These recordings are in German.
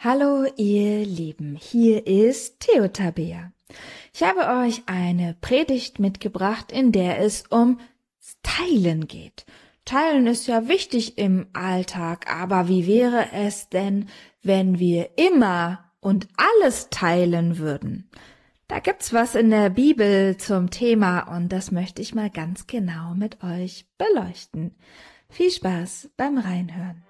Hallo ihr Lieben, hier ist Theotabea. Ich habe euch eine Predigt mitgebracht, in der es um Teilen geht. Teilen ist ja wichtig im Alltag, aber wie wäre es denn, wenn wir immer und alles teilen würden? Da gibt's was in der Bibel zum Thema und das möchte ich mal ganz genau mit euch beleuchten. Viel Spaß beim Reinhören.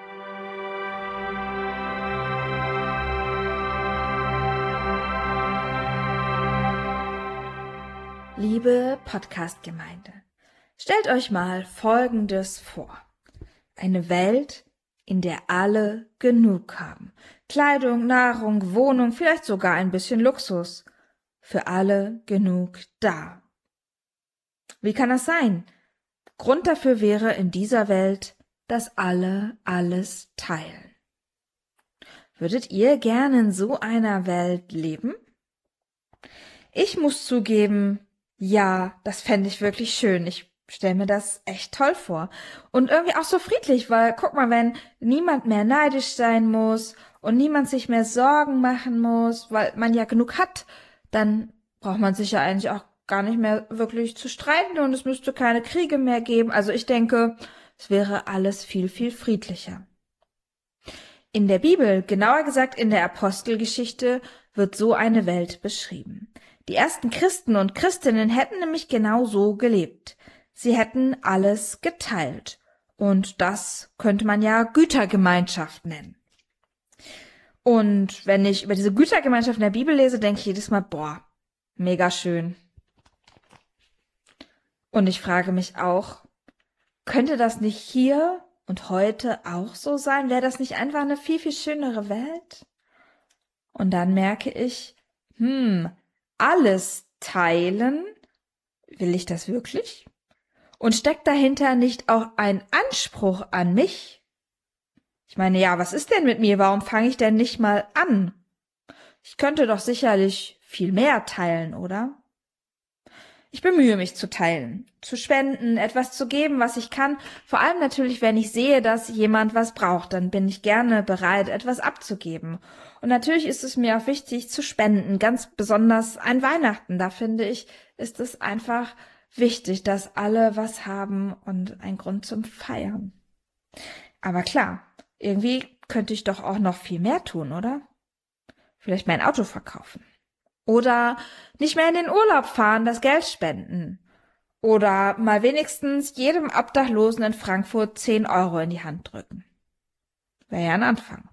Liebe Podcast-Gemeinde, stellt euch mal Folgendes vor. Eine Welt, in der alle genug haben. Kleidung, Nahrung, Wohnung, vielleicht sogar ein bisschen Luxus. Für alle genug da. Wie kann das sein? Grund dafür wäre in dieser Welt, dass alle alles teilen. Würdet ihr gerne in so einer Welt leben? Ich muss zugeben, ja, das fände ich wirklich schön. Ich stelle mir das echt toll vor. Und irgendwie auch so friedlich, weil, guck mal, wenn niemand mehr neidisch sein muss und niemand sich mehr Sorgen machen muss, weil man ja genug hat, dann braucht man sich ja eigentlich auch gar nicht mehr wirklich zu streiten und es müsste keine Kriege mehr geben. Also ich denke, es wäre alles viel, viel friedlicher. In der Bibel, genauer gesagt in der Apostelgeschichte, wird so eine Welt beschrieben. Die ersten Christen und Christinnen hätten nämlich genau so gelebt. Sie hätten alles geteilt. Und das könnte man ja Gütergemeinschaft nennen. Und wenn ich über diese Gütergemeinschaft in der Bibel lese, denke ich jedes Mal, boah, mega schön. Und ich frage mich auch, könnte das nicht hier und heute auch so sein? Wäre das nicht einfach eine viel, viel schönere Welt? Und dann merke ich, alles teilen, will ich das wirklich? Und steckt dahinter nicht auch ein Anspruch an mich? Ich meine, ja, was ist denn mit mir? Warum fange ich denn nicht mal an? Ich könnte doch sicherlich viel mehr teilen, oder? Ich bemühe mich zu teilen, zu spenden, etwas zu geben, was ich kann. Vor allem natürlich, wenn ich sehe, dass jemand was braucht, dann bin ich gerne bereit, etwas abzugeben. Und natürlich ist es mir auch wichtig zu spenden, ganz besonders an Weihnachten. Da finde ich, ist es einfach wichtig, dass alle was haben und ein Grund zum Feiern. Aber klar, irgendwie könnte ich doch auch noch viel mehr tun, oder? Vielleicht mein Auto verkaufen. Oder nicht mehr in den Urlaub fahren, das Geld spenden. Oder mal wenigstens jedem Obdachlosen in Frankfurt 10 Euro in die Hand drücken. Wäre ja ein Anfang.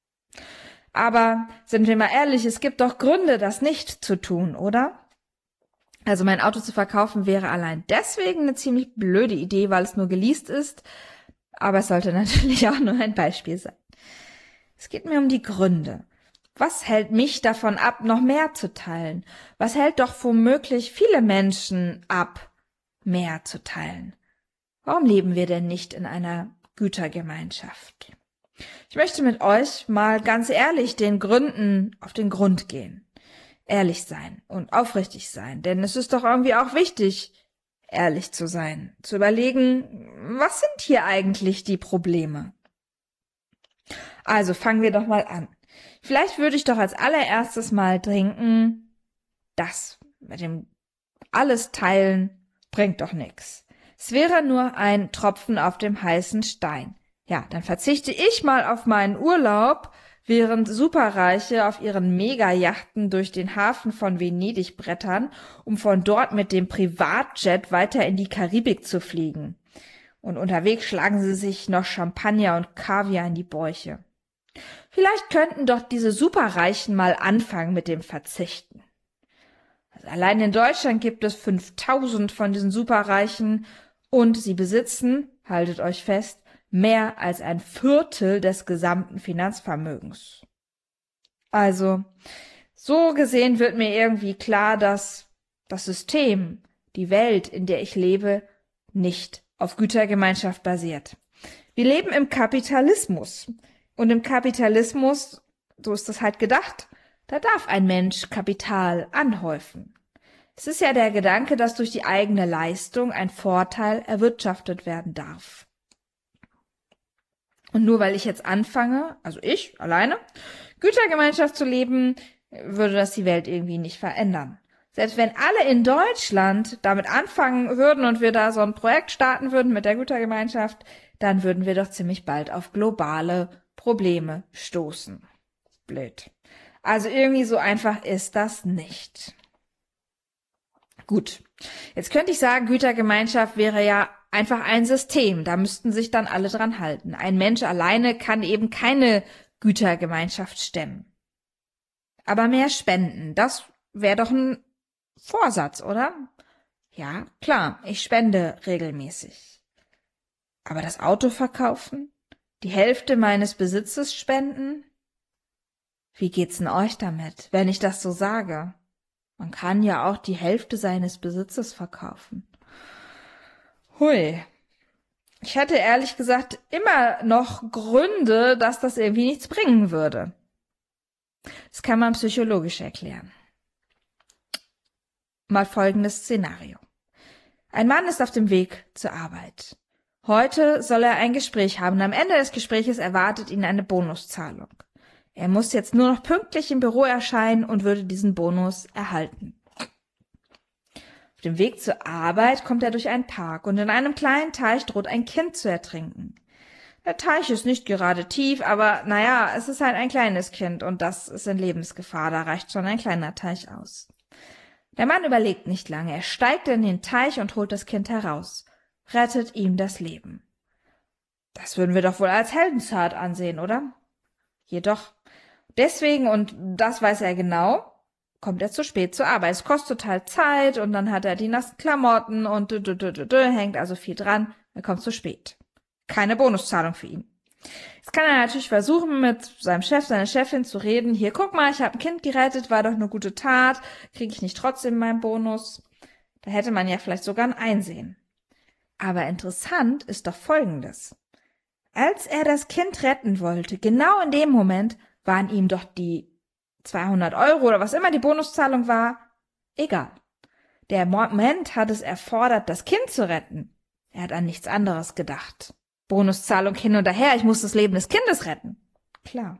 Aber sind wir mal ehrlich, es gibt doch Gründe, das nicht zu tun, oder? Also mein Auto zu verkaufen wäre allein deswegen eine ziemlich blöde Idee, weil es nur geleast ist. Aber es sollte natürlich auch nur ein Beispiel sein. Es geht mir um die Gründe. Was hält mich davon ab, noch mehr zu teilen? Was hält doch womöglich viele Menschen ab, mehr zu teilen? Warum leben wir denn nicht in einer Gütergemeinschaft? Ich möchte mit euch mal ganz ehrlich den Gründen auf den Grund gehen. Ehrlich sein und aufrichtig sein, denn es ist doch irgendwie auch wichtig, ehrlich zu sein, zu überlegen, was sind hier eigentlich die Probleme? Also fangen wir doch mal an. Vielleicht würde ich doch als allererstes mal denken, das mit dem alles teilen bringt doch nix. Es wäre nur ein Tropfen auf dem heißen Stein. Ja, dann verzichte ich mal auf meinen Urlaub, während Superreiche auf ihren Megayachten durch den Hafen von Venedig brettern, um von dort mit dem Privatjet weiter in die Karibik zu fliegen. Und unterwegs schlagen sie sich noch Champagner und Kaviar in die Bäuche. Vielleicht könnten doch diese Superreichen mal anfangen mit dem Verzichten. Also allein in Deutschland gibt es 5000 von diesen Superreichen und sie besitzen, haltet euch fest, mehr als ein Viertel des gesamten Finanzvermögens. Also, so gesehen wird mir irgendwie klar, dass das System, die Welt, in der ich lebe, nicht auf Gütergemeinschaft basiert. Wir leben im Kapitalismus. Und im Kapitalismus, so ist das halt gedacht, da darf ein Mensch Kapital anhäufen. Es ist ja der Gedanke, dass durch die eigene Leistung ein Vorteil erwirtschaftet werden darf. Und nur weil ich jetzt anfange, also ich alleine, Gütergemeinschaft zu leben, würde das die Welt irgendwie nicht verändern. Selbst wenn alle in Deutschland damit anfangen würden und wir da so ein Projekt starten würden mit der Gütergemeinschaft, dann würden wir doch ziemlich bald auf globale Probleme stoßen. Blöd. Also irgendwie so einfach ist das nicht. Gut, jetzt könnte ich sagen, Gütergemeinschaft wäre ja einfach ein System, da müssten sich dann alle dran halten. Ein Mensch alleine kann eben keine Gütergemeinschaft stemmen. Aber mehr spenden, das wäre doch ein Vorsatz, oder? Ja, klar, ich spende regelmäßig. Aber das Auto verkaufen? Die Hälfte meines Besitzes spenden? Wie geht's denn euch damit, wenn ich das so sage? Man kann ja auch die Hälfte seines Besitzes verkaufen. Hui. Ich hätte ehrlich gesagt immer noch Gründe, dass das irgendwie nichts bringen würde. Das kann man psychologisch erklären. Mal folgendes Szenario. Ein Mann ist auf dem Weg zur Arbeit. Heute soll er ein Gespräch haben. Am Ende des Gespräches erwartet ihn eine Bonuszahlung. Er muss jetzt nur noch pünktlich im Büro erscheinen und würde diesen Bonus erhalten. Auf dem Weg zur Arbeit kommt er durch einen Park und in einem kleinen Teich droht ein Kind zu ertrinken. Der Teich ist nicht gerade tief, aber naja, es ist halt ein kleines Kind und das ist in Lebensgefahr, da reicht schon ein kleiner Teich aus. Der Mann überlegt nicht lange, er steigt in den Teich und holt das Kind heraus, rettet ihm das Leben. Das würden wir doch wohl als Heldentat ansehen, oder? Jedoch, deswegen, und das weiß er genau, kommt er zu spät zur Arbeit. Es kostet halt Zeit und dann hat er die nassen Klamotten und hängt also viel dran. Er kommt zu spät. Keine Bonuszahlung für ihn. Jetzt kann er natürlich versuchen, mit seinem Chef, seiner Chefin zu reden. Hier, guck mal, ich habe ein Kind gerettet, war doch eine gute Tat. Kriege ich nicht trotzdem meinen Bonus? Da hätte man ja vielleicht sogar ein Einsehen. Aber interessant ist doch Folgendes. Als er das Kind retten wollte, genau in dem Moment waren ihm doch die 200 € oder was immer die Bonuszahlung war, egal. Der Moment hat es erfordert, das Kind zu retten. Er hat an nichts anderes gedacht. Bonuszahlung hin und her, ich muss das Leben des Kindes retten. Klar.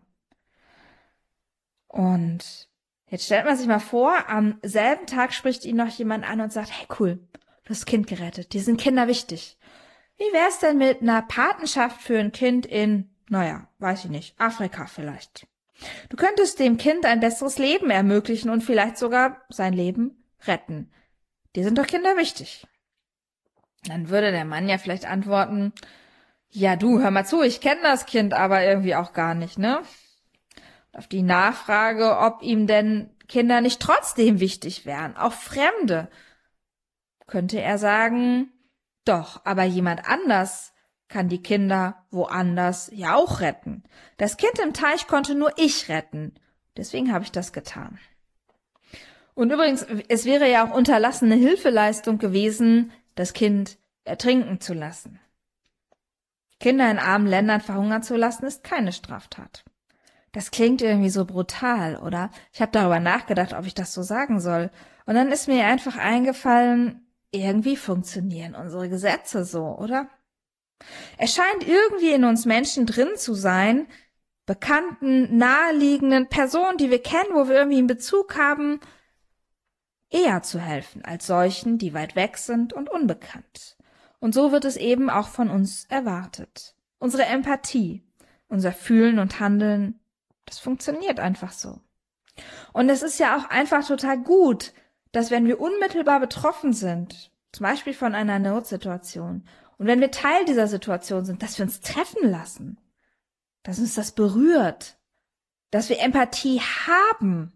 Und jetzt stellt man sich mal vor, am selben Tag spricht ihn noch jemand an und sagt, hey cool, du hast das Kind gerettet, dir sind Kinder wichtig. Wie wär's denn mit einer Patenschaft für ein Kind in, naja, weiß ich nicht, Afrika vielleicht? Du könntest dem Kind ein besseres Leben ermöglichen und vielleicht sogar sein Leben retten. Dir sind doch Kinder wichtig. Dann würde der Mann ja vielleicht antworten, ja du, hör mal zu, ich kenne das Kind aber irgendwie auch gar nicht, ne? Auf die Nachfrage, ob ihm denn Kinder nicht trotzdem wichtig wären, auch Fremde, könnte er sagen, doch, aber jemand anders kann die Kinder woanders ja auch retten. Das Kind im Teich konnte nur ich retten. Deswegen habe ich das getan. Und übrigens, es wäre ja auch unterlassene Hilfeleistung gewesen, das Kind ertrinken zu lassen. Kinder in armen Ländern verhungern zu lassen, ist keine Straftat. Das klingt irgendwie so brutal, oder? Ich habe darüber nachgedacht, ob ich das so sagen soll. Und dann ist mir einfach eingefallen, irgendwie funktionieren unsere Gesetze so, oder? Es scheint irgendwie in uns Menschen drin zu sein, bekannten, naheliegenden Personen, die wir kennen, wo wir irgendwie einen Bezug haben, eher zu helfen als solchen, die weit weg sind und unbekannt. Und so wird es eben auch von uns erwartet. Unsere Empathie, unser Fühlen und Handeln, das funktioniert einfach so. Und es ist ja auch einfach total gut, dass wenn wir unmittelbar betroffen sind, zum Beispiel von einer Notsituation, und wenn wir Teil dieser Situation sind, dass wir uns treffen lassen, dass uns das berührt, dass wir Empathie haben.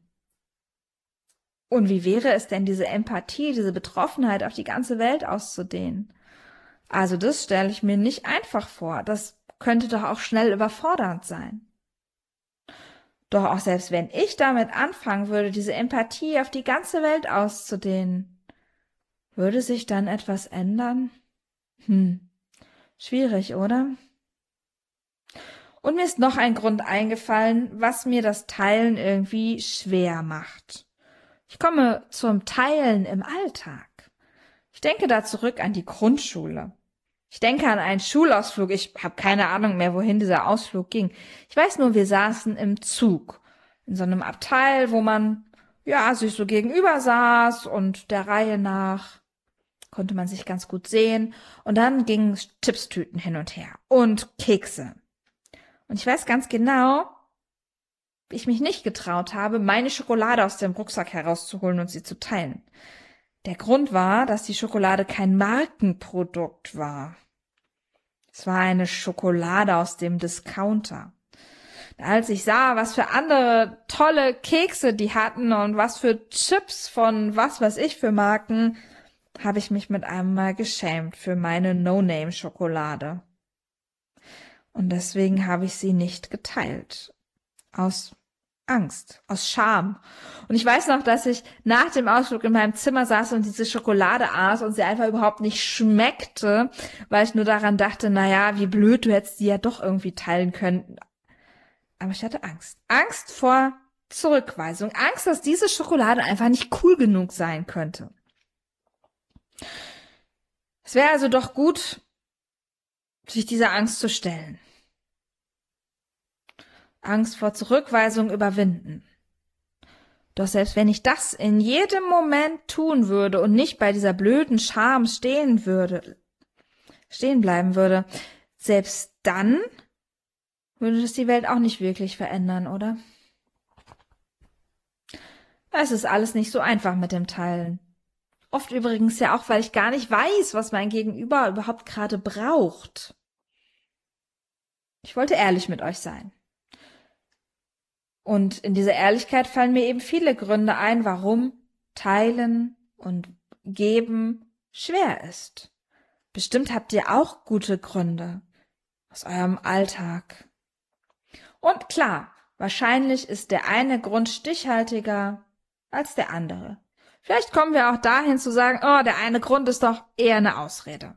Und wie wäre es denn, diese Empathie, diese Betroffenheit auf die ganze Welt auszudehnen? Also das stelle ich mir nicht einfach vor. Das könnte doch auch schnell überfordernd sein. Doch auch selbst wenn ich damit anfangen würde, diese Empathie auf die ganze Welt auszudehnen, würde sich dann etwas ändern? Schwierig, oder? Und mir ist noch ein Grund eingefallen, was mir das Teilen irgendwie schwer macht. Ich komme zum Teilen im Alltag. Ich denke da zurück an die Grundschule. Ich denke an einen Schulausflug. Ich habe keine Ahnung mehr, wohin dieser Ausflug ging. Ich weiß nur, wir saßen im Zug. In so einem Abteil, wo man, ja, sich so gegenüber saß und der Reihe nach konnte man sich ganz gut sehen. Und dann gingen Chipstüten hin und her und Kekse. Und ich weiß ganz genau, wie ich mich nicht getraut habe, meine Schokolade aus dem Rucksack herauszuholen und sie zu teilen. Der Grund war, dass die Schokolade kein Markenprodukt war. Es war eine Schokolade aus dem Discounter. Als ich sah, was für andere tolle Kekse die hatten und was für Chips von was weiß ich für Marken, habe ich mich mit einem Mal geschämt für meine No-Name-Schokolade. Und deswegen habe ich sie nicht geteilt. Aus Angst, aus Scham. Und ich weiß noch, dass ich nach dem Ausflug in meinem Zimmer saß und diese Schokolade aß und sie einfach überhaupt nicht schmeckte, weil ich nur daran dachte, naja, wie blöd, du hättest die ja doch irgendwie teilen können. Aber ich hatte Angst. Angst vor Zurückweisung. Angst, dass diese Schokolade einfach nicht cool genug sein könnte. Es wäre also doch gut, sich dieser Angst zu stellen. Angst vor Zurückweisung überwinden. Doch selbst wenn ich das in jedem Moment tun würde und nicht bei dieser blöden Scham stehen bleiben würde, selbst dann würde das die Welt auch nicht wirklich verändern, oder? Es ist alles nicht so einfach mit dem Teilen. Oft übrigens ja auch, weil ich gar nicht weiß, was mein Gegenüber überhaupt gerade braucht. Ich wollte ehrlich mit euch sein. Und in dieser Ehrlichkeit fallen mir eben viele Gründe ein, warum Teilen und Geben schwer ist. Bestimmt habt ihr auch gute Gründe aus eurem Alltag. Und klar, wahrscheinlich ist der eine Grund stichhaltiger als der andere. Vielleicht kommen wir auch dahin zu sagen, oh, der eine Grund ist doch eher eine Ausrede.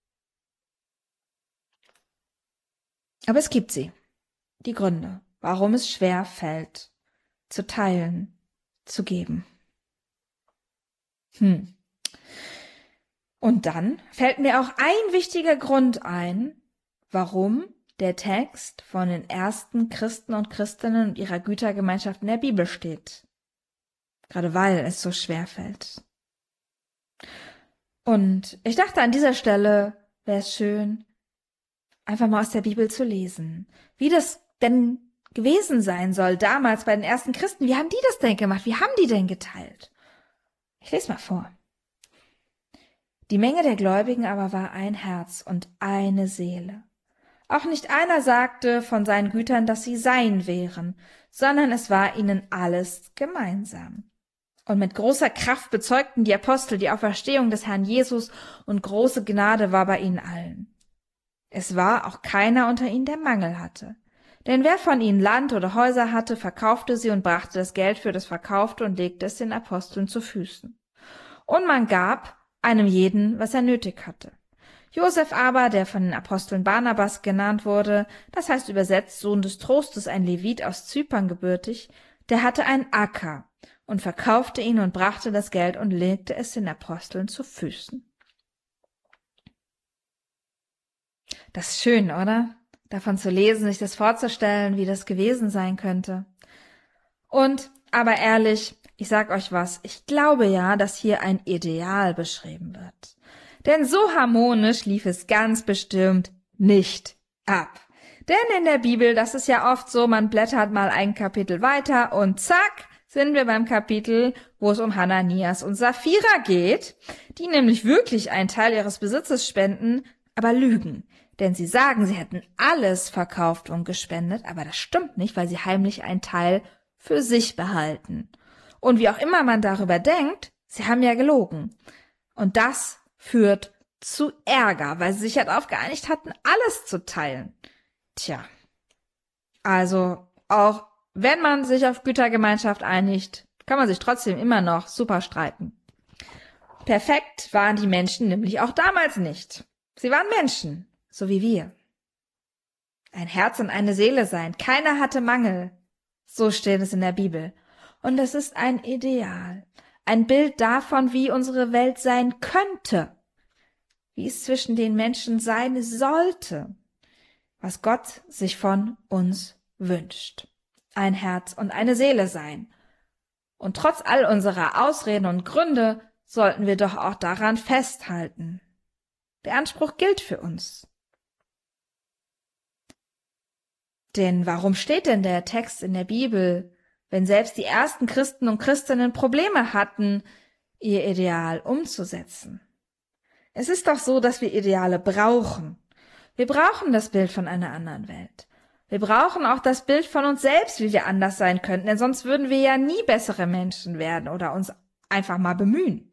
Aber es gibt sie, die Gründe, warum es schwer fällt, zu teilen, zu geben. Und dann fällt mir auch ein wichtiger Grund ein, warum der Text von den ersten Christen und Christinnen und ihrer Gütergemeinschaft in der Bibel steht. Gerade weil es so schwer fällt. Und ich dachte, an dieser Stelle wäre es schön, einfach mal aus der Bibel zu lesen. Wie das denn gewesen sein soll damals bei den ersten Christen. Wie haben die das denn gemacht? Wie haben die denn geteilt? Ich lese mal vor. Die Menge der Gläubigen aber war ein Herz und eine Seele. Auch nicht einer sagte von seinen Gütern, dass sie sein wären, sondern es war ihnen alles gemeinsam. Und mit großer Kraft bezeugten die Apostel die Auferstehung des Herrn Jesus, und große Gnade war bei ihnen allen. Es war auch keiner unter ihnen, der Mangel hatte. Denn wer von ihnen Land oder Häuser hatte, verkaufte sie und brachte das Geld für das Verkaufte und legte es den Aposteln zu Füßen. Und man gab einem jeden, was er nötig hatte. Josef aber, der von den Aposteln Barnabas genannt wurde, das heißt übersetzt Sohn des Trostes, ein Levit aus Zypern gebürtig, der hatte einen Acker und verkaufte ihn und brachte das Geld und legte es den Aposteln zu Füßen. Das ist schön, oder? Davon zu lesen, sich das vorzustellen, wie das gewesen sein könnte. Und, aber ehrlich, ich sag euch was, ich glaube ja, dass hier ein Ideal beschrieben wird. Denn so harmonisch lief es ganz bestimmt nicht ab. Denn in der Bibel, das ist ja oft so, man blättert mal ein Kapitel weiter und zack, sind wir beim Kapitel, wo es um Hananias und Sapphira geht, die nämlich wirklich einen Teil ihres Besitzes spenden, aber lügen. Denn sie sagen, sie hätten alles verkauft und gespendet, aber das stimmt nicht, weil sie heimlich einen Teil für sich behalten. Und wie auch immer man darüber denkt, sie haben ja gelogen. Und das führt zu Ärger, weil sie sich ja darauf geeinigt hatten, alles zu teilen. Tja, also auch wenn man sich auf Gütergemeinschaft einigt, kann man sich trotzdem immer noch super streiten. Perfekt waren die Menschen nämlich auch damals nicht. Sie waren Menschen, so wie wir. Ein Herz und eine Seele sein, keiner hatte Mangel. So steht es in der Bibel. Und es ist ein Ideal, ein Bild davon, wie unsere Welt sein könnte, wie es zwischen den Menschen sein sollte, was Gott sich von uns wünscht. Ein Herz und eine Seele sein. Und trotz all unserer Ausreden und Gründe sollten wir doch auch daran festhalten. Der Anspruch gilt für uns. Denn warum steht denn der Text in der Bibel, wenn selbst die ersten Christen und Christinnen Probleme hatten, ihr Ideal umzusetzen? Es ist doch so, dass wir Ideale brauchen. Wir brauchen das Bild von einer anderen Welt. Wir brauchen auch das Bild von uns selbst, wie wir anders sein könnten, denn sonst würden wir ja nie bessere Menschen werden oder uns einfach mal bemühen.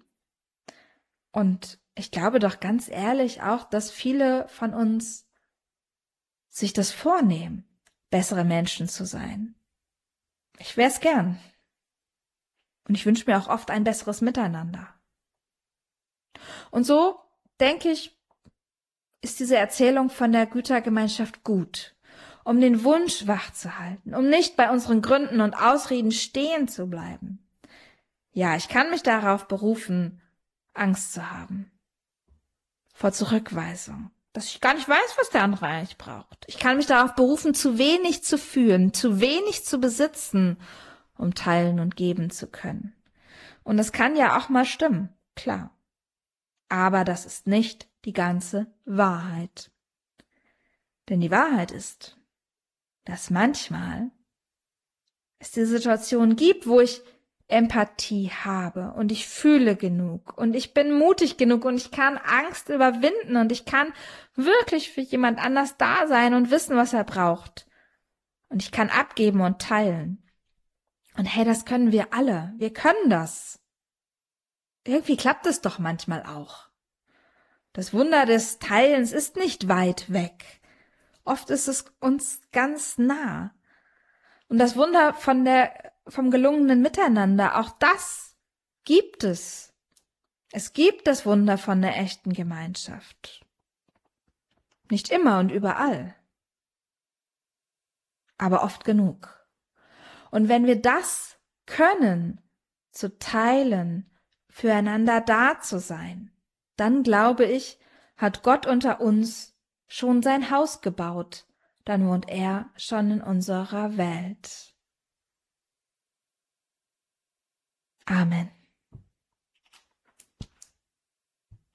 Und ich glaube doch ganz ehrlich auch, dass viele von uns sich das vornehmen, bessere Menschen zu sein. Ich wär's gern. Und ich wünsche mir auch oft ein besseres Miteinander. Und so, denke ich, ist diese Erzählung von der Gütergemeinschaft gut, um den Wunsch wachzuhalten, um nicht bei unseren Gründen und Ausreden stehen zu bleiben. Ja, ich kann mich darauf berufen, Angst zu haben. Vor Zurückweisung. Dass ich gar nicht weiß, was der andere eigentlich braucht. Ich kann mich darauf berufen, zu wenig zu fühlen, zu wenig zu besitzen, um teilen und geben zu können. Und es kann ja auch mal stimmen, klar. Aber das ist nicht die ganze Wahrheit. Denn die Wahrheit ist, dass manchmal es die Situation gibt, wo ich Empathie habe und ich fühle genug und ich bin mutig genug und ich kann Angst überwinden und ich kann wirklich für jemand anders da sein und wissen, was er braucht. Und ich kann abgeben und teilen. Und hey, das können wir alle. Wir können das. Irgendwie klappt es doch manchmal auch. Das Wunder des Teilens ist nicht weit weg. Oft ist es uns ganz nah. Und das Wunder vom gelungenen Miteinander, auch das gibt es. Es gibt das Wunder von der echten Gemeinschaft. Nicht immer und überall, aber oft genug. Und wenn wir das können, zu teilen, füreinander da zu sein, dann glaube ich, hat Gott unter uns schon sein Haus gebaut, dann wohnt er schon in unserer Welt. Amen.